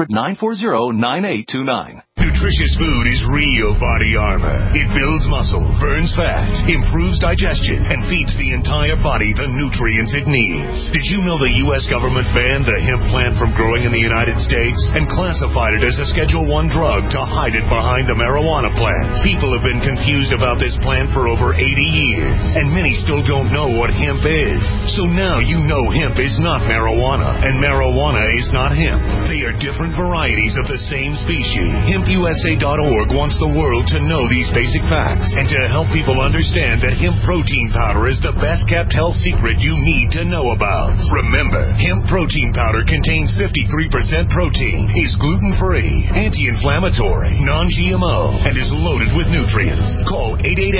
[SPEAKER 18] 1-800-940-9829.
[SPEAKER 16] Nutritious food is real body armor. It builds muscle, burns fat, improves digestion, and feeds the entire body the nutrients it needs. Did you know the U.S. government banned the hemp plant from growing in the United States and classified it as a Schedule I drug to hide it behind the marijuana plant? People have been confused about this plant for over 80 years, and many still don't know what hemp is. So now you know hemp is not marijuana, and marijuana is not hemp. They are different varieties of the same species. Hemp
[SPEAKER 13] HempUSA.org wants the world to know these basic facts and to help people understand that hemp protein powder is the best-kept health secret you need to know about. Remember, hemp protein powder contains 53% protein, is gluten-free, anti-inflammatory, non-GMO, and is loaded with nutrients. Call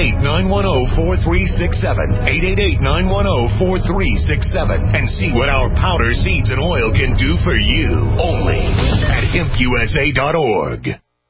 [SPEAKER 13] 888-910-4367, 888-910-4367, and see what our powder, seeds, and oil can do for you. Only at HempUSA.org.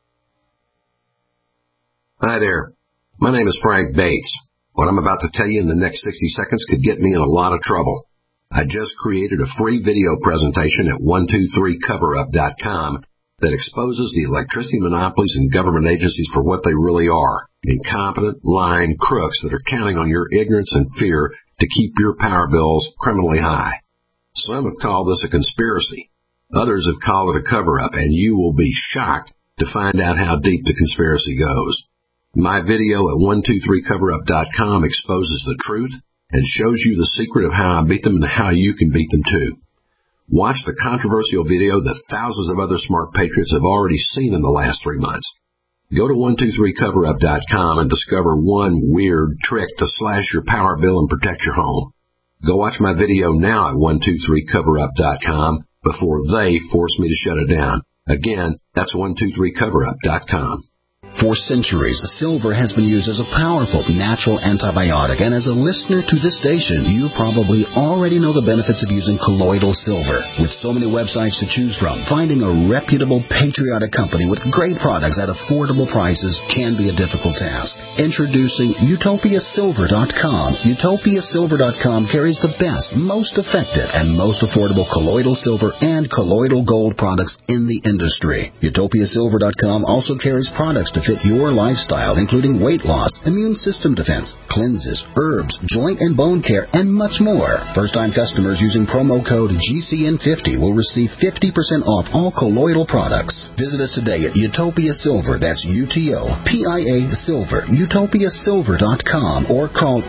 [SPEAKER 19] Hi there. My name is Frank Bates. What I'm about to tell you in the next 60 seconds could get me in a lot of trouble. I just created a free video presentation at 123coverup.com that exposes the electricity monopolies and government agencies for what they really are. Incompetent, lying crooks that are counting on your ignorance and fear to keep your power bills criminally high. Some have called this a conspiracy. Others have called it a cover-up, and you will be shocked to find out how deep the conspiracy goes. My video at 123coverup.com exposes the truth and shows you the secret of how I beat them and how you can beat them too. Watch the controversial video that thousands of other smart patriots have already seen in the last 3 months. Go to 123coverup.com and discover one weird trick to slash your power bill and protect your home. Go watch my video now at 123coverup.com before they force me to shut it down. Again, that's 123coverup.com.
[SPEAKER 20] For centuries, silver has been used as a powerful natural antibiotic, and as a listener to this station, you probably already know the benefits of using colloidal silver. With so many websites to choose from, finding a reputable, patriotic company with great products at affordable prices can be a difficult task. Introducing UtopiaSilver.com. UtopiaSilver.com carries the best, most effective, and most affordable colloidal silver and colloidal gold products in the industry. UtopiaSilver.com also carries products to fit your lifestyle, including weight loss, immune system defense, cleanses, herbs, joint and bone care, and much more. First-time customers using promo code GCN50 will receive 50% off all colloidal products. Visit us today at Utopia Silver, that's UTOPIA Silver, UtopiaSilver.com, or call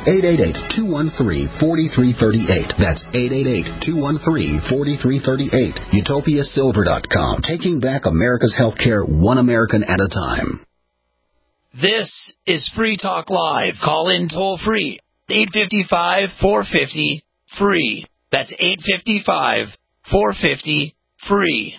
[SPEAKER 20] 888-213-4338. That's 888-213-4338. UtopiaSilver.com, taking back America's healthcare one American at a time.
[SPEAKER 10] This is Free Talk Live. Call in toll free. 855-450-FREE. That's 855-450-FREE.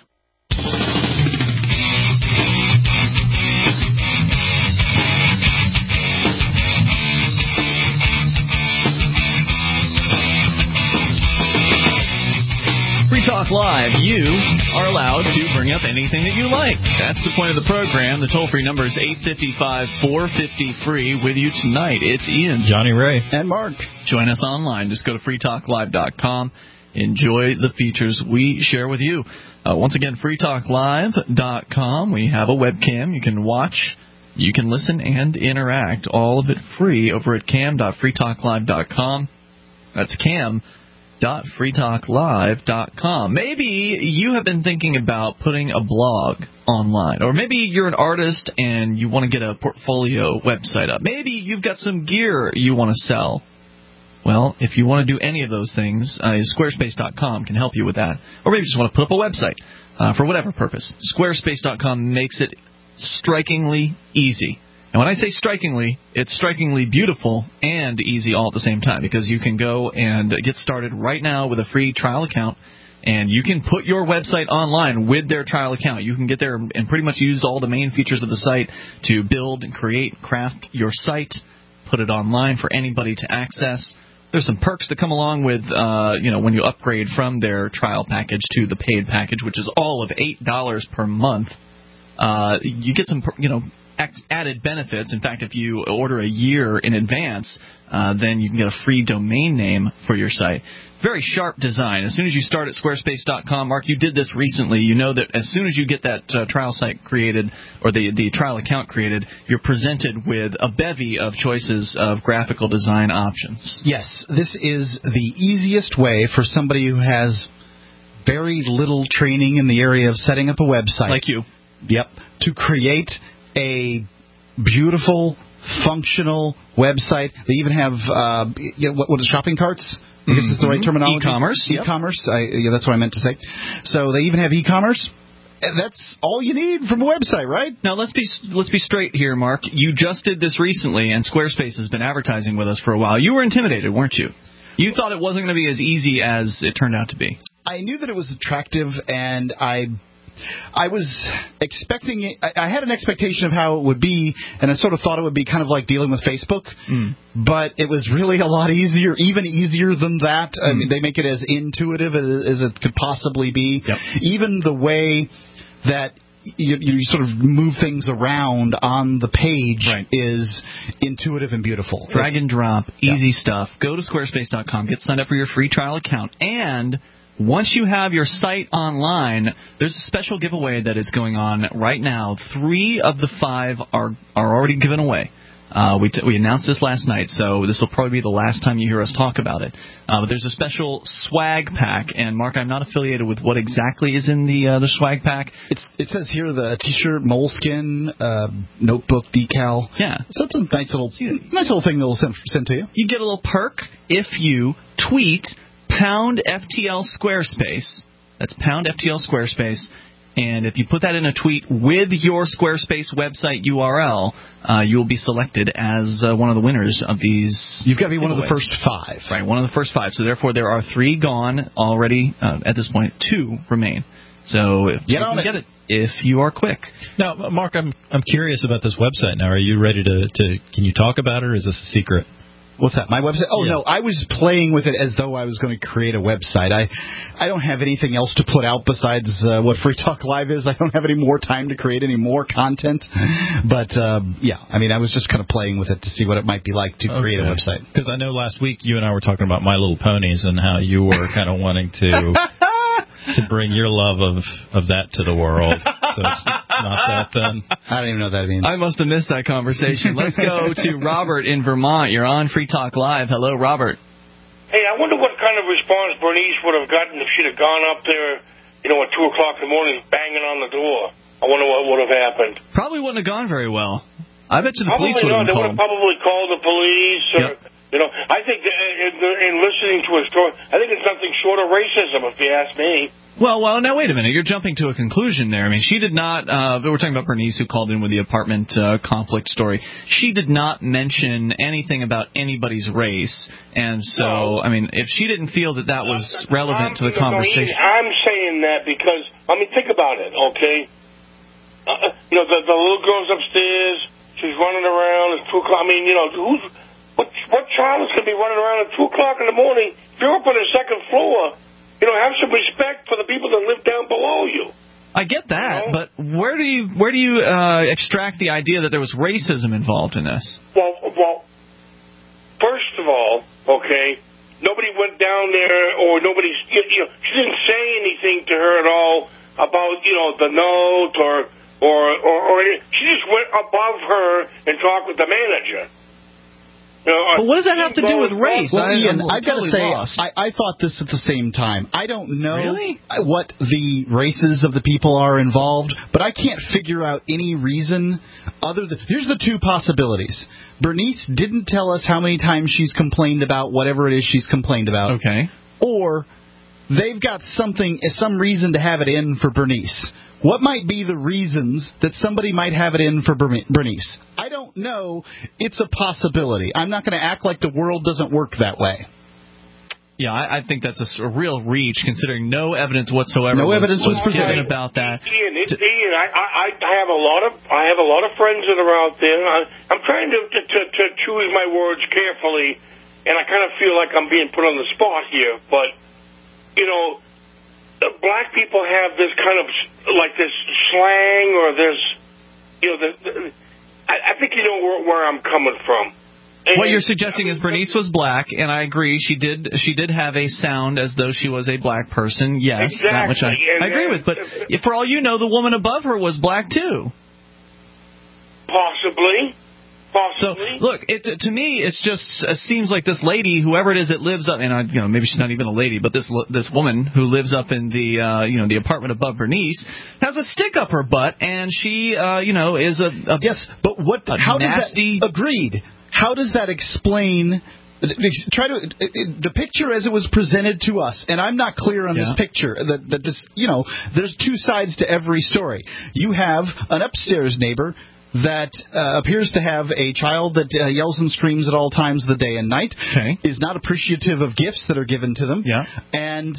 [SPEAKER 1] Free Talk Live, you are allowed to bring up anything that you like. That's the point of the program. The toll-free number is 855-450-FREE. With you tonight, it's Ian,
[SPEAKER 2] Johnny Ray,
[SPEAKER 3] and Mark.
[SPEAKER 1] Join us online. Just go to freetalklive.com. Enjoy the features we share with you. Once again, freetalklive.com. We have a webcam. You can watch, you can listen, and interact. All of it free over at cam.freetalklive.com. That's cam.freetalklive.com. Maybe you have been thinking about putting a blog online, or maybe you're an artist and you want to get a portfolio website up. Maybe you've got some gear you want to sell. Well, if you want to do any of those things, Squarespace.com can help you with that. Or maybe you just want to put up a website for whatever purpose. Squarespace.com makes it strikingly easy. And when I say strikingly, it's strikingly beautiful and easy all at the same time, because you can go and get started right now with a free trial account, and you can put your website online with their trial account. You can get there and pretty much use all the main features of the site to build and create, craft your site, put it online for anybody to access. There's some perks that come along with, when you upgrade from their trial package to the paid package, which is all of $8 per month. You get some, added benefits. In fact, if you order a year in advance, then you can get a free domain name for your site. Very sharp design. As soon as you start at Squarespace.com, Mark, you did this recently. You know that as soon as you get that trial site created, or the trial account created, you're presented with a bevy of choices of graphical design options.
[SPEAKER 3] Yes, this is the easiest way for somebody who has very little training in the area of setting up a website.
[SPEAKER 1] Like you.
[SPEAKER 3] Yep. To create a beautiful, functional website. They even have what are shopping carts? I guess it's the right terminology.
[SPEAKER 1] E-commerce.
[SPEAKER 3] E-commerce. That's what I meant to say. So they even have e-commerce, that's all you need from a website, right?
[SPEAKER 1] Now let's be straight here, Mark. You just did this recently, and Squarespace has been advertising with us for a while. You were intimidated, weren't you? You thought it wasn't going to be as easy as it turned out to be.
[SPEAKER 3] I knew that it was attractive, and I was expecting it. I had an expectation of how it would be, and I sort of thought it would be kind of like dealing with Facebook, but it was really a lot easier, even easier than that. I mean, they make it as intuitive as it could possibly be.
[SPEAKER 1] Yep.
[SPEAKER 3] Even the way that you sort of move things around on the page is intuitive and beautiful.
[SPEAKER 1] Drag and drop, easy stuff. Go to squarespace.com, get signed up for your free trial account, and once you have your site online, there's a special giveaway that is going on right now. 3 of the 5 are already given away. We announced this last night, so this will probably be the last time you hear us talk about it. But there's a special swag pack, and Mark, I'm not affiliated with what exactly is in the swag pack.
[SPEAKER 3] It says here the T-shirt, moleskin, notebook, decal.
[SPEAKER 1] Yeah,
[SPEAKER 3] so it's a nice little thing they'll send to you.
[SPEAKER 1] You get a little perk if you tweet #FTL Squarespace. That's #FTL Squarespace. And if you put that in a tweet with your Squarespace website URL, you will be selected as one of the winners of these.
[SPEAKER 3] You've got to be one of the
[SPEAKER 1] giveaways.
[SPEAKER 3] first 5.
[SPEAKER 1] Right, one of the first 5. So therefore, there are 3 gone already at this point. 2 remain. So you can get it if you are quick.
[SPEAKER 2] Now, Mark, I'm curious about this website now. Are you ready to can you talk about it, or is this a secret?
[SPEAKER 3] What's that? My website? Oh, no. I was playing with it as though I was going to create a website. I don't have anything else to put out besides what Free Talk Live is. I don't have any more time to create any more content. But, I mean, I was just kind of playing with it to see what it might be like to create a website.
[SPEAKER 2] Because I know last week you and I were talking about My Little Ponies and how you were kind of wanting to bring your love of that to the world. So it's not that then.
[SPEAKER 3] I don't even know what that means.
[SPEAKER 1] I must have missed that conversation. Let's go to Robert in Vermont. You're on Free Talk Live. Hello, Robert.
[SPEAKER 21] Hey, I wonder what kind of response Bernice would have gotten if she'd have gone up there, at 2 o'clock in the morning banging on the door. I wonder what would have happened.
[SPEAKER 1] Probably wouldn't have gone very well. I bet you the police
[SPEAKER 21] would
[SPEAKER 1] have
[SPEAKER 21] They
[SPEAKER 1] called.
[SPEAKER 21] would have probably called the police. Or, I think in listening to a story, I think it's nothing short of racism, if you ask me.
[SPEAKER 1] Well, now wait a minute. You're jumping to a conclusion there. I mean, she did not. We're talking about Bernice, who called in with the apartment conflict story. She did not mention anything about anybody's race, and so I mean, if she didn't feel that was relevant to the conversation,
[SPEAKER 21] I'm saying that because think about it, okay? The little girl's upstairs. She's running around. It's 2 o'clock. I mean, what child is going to be running around at 2 o'clock in the morning? If you're up on the second floor. Have some respect for the people that live down below you.
[SPEAKER 1] I get that, but where do you extract the idea that there was racism involved in this?
[SPEAKER 21] Well, first of all, okay, nobody went down there, or nobody, she didn't say anything to her at all about, the note or she just went above her and talked with the manager.
[SPEAKER 1] But what does that have to do with race?
[SPEAKER 3] Well, Ian, I've got to say,
[SPEAKER 1] lost.
[SPEAKER 3] I thought this at the same time. I don't know what the races of the people are involved, but I can't figure out any reason other than... Here's the 2 possibilities. Bernice didn't tell us how many times she's complained about whatever it is she's complained about.
[SPEAKER 1] Okay.
[SPEAKER 3] Or they've got some reason to have it in for Bernice. What might be the reasons that somebody might have it in for Bernice? I don't know. It's a possibility. I'm not going to act like the world doesn't work that way.
[SPEAKER 1] Yeah, I think that's a real reach, considering no evidence whatsoever.
[SPEAKER 3] No evidence was presented
[SPEAKER 1] about that.
[SPEAKER 21] Ian, I have a lot of friends that are out there. I'm trying to choose my words carefully, and I kind of feel like I'm being put on the spot here. But black people have this kind of this slang or this, I think where I'm coming from. And
[SPEAKER 1] what you're suggesting is Bernice was black, and I agree. She did have a sound as though she was a black person. Yes,
[SPEAKER 21] exactly.
[SPEAKER 1] That much I agree with. But for all you know, the woman above her was black too.
[SPEAKER 21] Possibly.
[SPEAKER 1] So look, to me, it seems like this lady, whoever it is that lives up, and maybe she's not even a lady, but this woman who lives up in the the apartment above Bernice has a stick up her butt, and she is a
[SPEAKER 3] yes, but how
[SPEAKER 1] nasty.
[SPEAKER 3] Does that, agreed? How does that explain try to the picture as it was presented to us, and I'm not clear on this picture. That this, there's two sides to every story. You have an upstairs neighbor that appears to have a child that yells and screams at all times of the day and night, is not appreciative of gifts that are given to them, and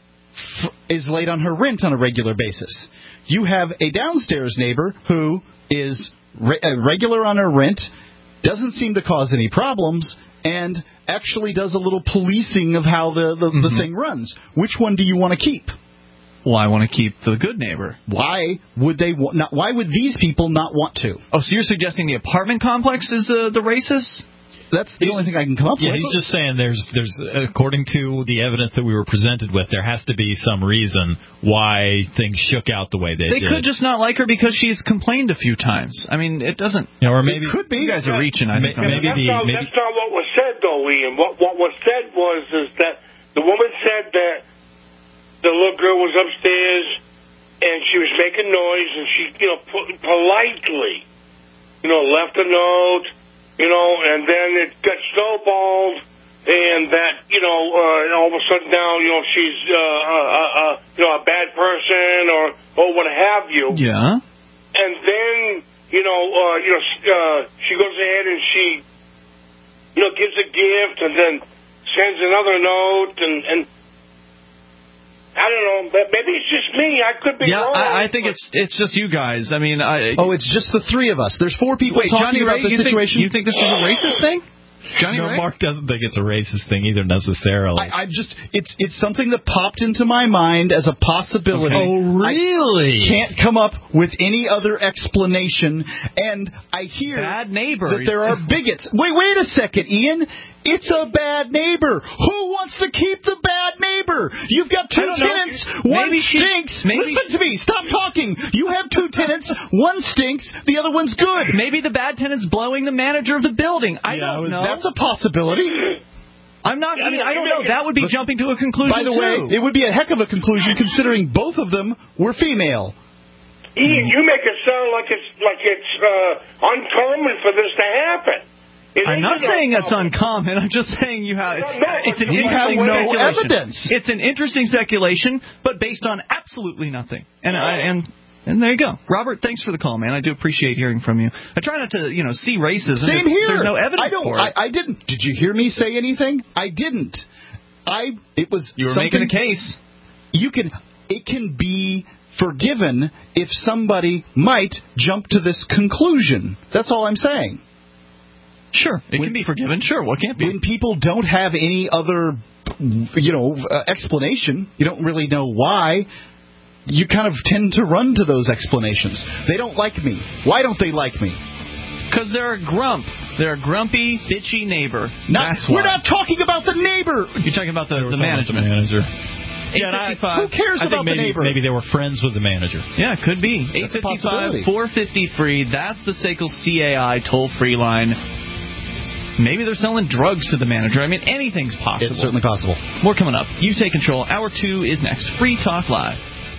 [SPEAKER 3] is late on her rent on a regular basis. You have a downstairs neighbor who is regular on her rent, doesn't seem to cause any problems, and actually does a little policing of how the thing runs. Which one do you want to keep?
[SPEAKER 1] Well, I want to keep the good neighbor.
[SPEAKER 3] Why would they not? Why would these people not want to?
[SPEAKER 1] Oh, so you're suggesting the apartment complex is the racist?
[SPEAKER 3] That's the only thing I can come up with.
[SPEAKER 2] He's just saying there's according to the evidence that we were presented with, there has to be some reason why things shook out the way they did.
[SPEAKER 1] They could just not like her because she's complained a few times. I mean, it doesn't.
[SPEAKER 2] Or maybe
[SPEAKER 3] it could be.
[SPEAKER 1] You guys are reaching. I think
[SPEAKER 21] that's not what was said, though, Ian. What was said is that the woman said that the little girl was upstairs and she was making noise, and she, politely, left a note. And then it got snowballed, and that, all of a sudden now, she's, a bad person or what have you.
[SPEAKER 1] Yeah.
[SPEAKER 21] And then, she goes ahead and she, gives a gift and then sends another note and I don't know. Maybe it's just me. I could be wrong.
[SPEAKER 1] I think it's just you guys. I mean,
[SPEAKER 3] it's just the three of us. There's four people talking about the situation.
[SPEAKER 1] You think this is a racist thing? Johnny Ray?
[SPEAKER 2] Mark doesn't think it's a racist thing either necessarily.
[SPEAKER 3] It's something that popped into my mind as a possibility.
[SPEAKER 2] Okay. Oh, really?
[SPEAKER 3] I can't come up with any other explanation, and I hear
[SPEAKER 1] bad neighbor
[SPEAKER 3] that there are bigots. Wait a second, Ian. It's a bad neighbor. Who wants to keep the bad neighbor? You've got two tenants. One stinks. Listen to me. Stop talking. You have two tenants. One stinks. The other one's good.
[SPEAKER 1] Maybe the bad tenant's blowing the manager of the building. I don't know.
[SPEAKER 3] That's a possibility.
[SPEAKER 1] I don't know. That would be jumping to a conclusion,
[SPEAKER 3] by the way, it would be a heck of a conclusion considering both of them were female.
[SPEAKER 21] Ian, you make it sound like it's uncommon for this to happen.
[SPEAKER 1] I'm not saying that's uncommon. I'm just saying you have it's an interesting
[SPEAKER 3] no evidence.
[SPEAKER 1] It's an interesting speculation, but based on absolutely nothing. And there you go. Robert, thanks for the call, man. I do appreciate hearing from you. I try not to, see racism.
[SPEAKER 3] Same here.
[SPEAKER 1] There's no evidence for it.
[SPEAKER 3] I didn't. Did you hear me say anything? I didn't. You were
[SPEAKER 1] making a case.
[SPEAKER 3] It can be forgiven if somebody might jump to this conclusion. That's all I'm saying.
[SPEAKER 1] Sure, it can be forgiven. Sure, what can't be?
[SPEAKER 3] When people don't have any other, explanation, you don't really know why, you kind of tend to run to those explanations. They don't like me. Why don't they like me?
[SPEAKER 1] Because they're a grump. They're a grumpy, bitchy neighbor. That's why.
[SPEAKER 3] We're not talking about the neighbor.
[SPEAKER 1] You're talking about the management.
[SPEAKER 2] The manager.
[SPEAKER 3] Who cares about the neighbor?
[SPEAKER 2] Maybe they were friends with the manager.
[SPEAKER 1] Yeah, could be. 855-450-FREE. That's the SACL CAI toll-free line. Maybe they're selling drugs to the manager. I mean, anything's possible.
[SPEAKER 3] It's certainly possible.
[SPEAKER 1] More coming up. You take control. Hour 2 is next. Free Talk Live.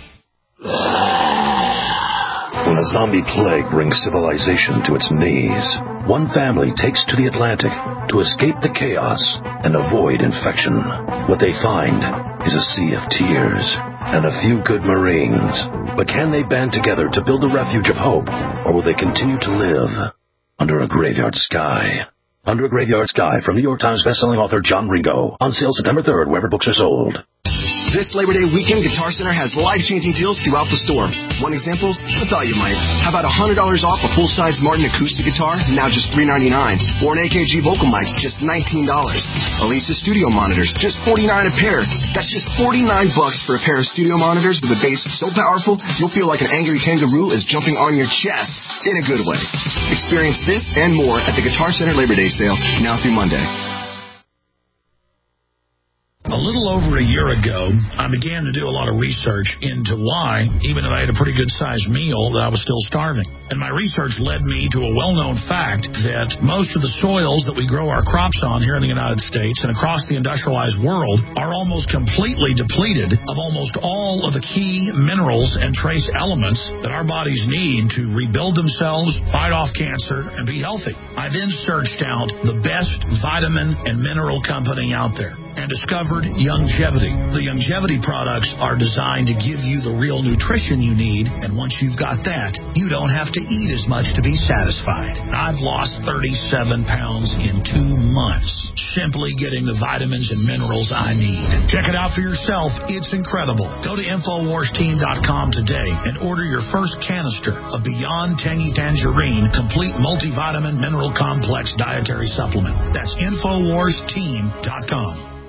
[SPEAKER 4] When a zombie plague brings civilization to its knees, one family takes to the Atlantic to escape the chaos and avoid infection. What they find is a sea of tears and a few good Marines. But can they band together to build a refuge of hope, or will they continue to live under a graveyard sky? Under a Graveyard Sky from New York Times bestselling author John Ringo. On sale September 3rd, wherever books are sold.
[SPEAKER 22] This Labor Day weekend, Guitar Center has life-changing deals throughout the store. One example, I thought you might. How about $100 off a full-size Martin acoustic guitar, now just $3.99. Or an AKG vocal mic, just $19. Alesis studio monitors, just $49 a pair. That's just $49 for a pair of studio monitors with a bass so powerful, you'll feel like an angry kangaroo is jumping on your chest. In a good way. Experience this and more at the Guitar Center Labor Day sale, now through Monday.
[SPEAKER 23] A little
[SPEAKER 5] little over a year ago, I began to do a lot of research into why, even though I had a pretty good-sized meal, that I was still starving. And my research led me to a well-known fact that most of the soils that we grow our crops on here in the United States and across the industrialized world are almost completely depleted of almost all of the key minerals and trace elements that our bodies need to rebuild themselves, fight off cancer, and be healthy. I then searched out the best vitamin and mineral company out there and discovered Youngevity. The Youngevity products are designed to give you the real nutrition you need, and once you've got that, you don't have to eat as much to be satisfied. I've lost 37 pounds in 2 months, simply getting the vitamins and minerals I need. Check it out for yourself. It's incredible. Go to InfoWarsTeam.com today and order your first canister of Beyond Tangy Tangerine Complete Multivitamin Mineral Complex Dietary Supplement. That's InfoWarsTeam.com.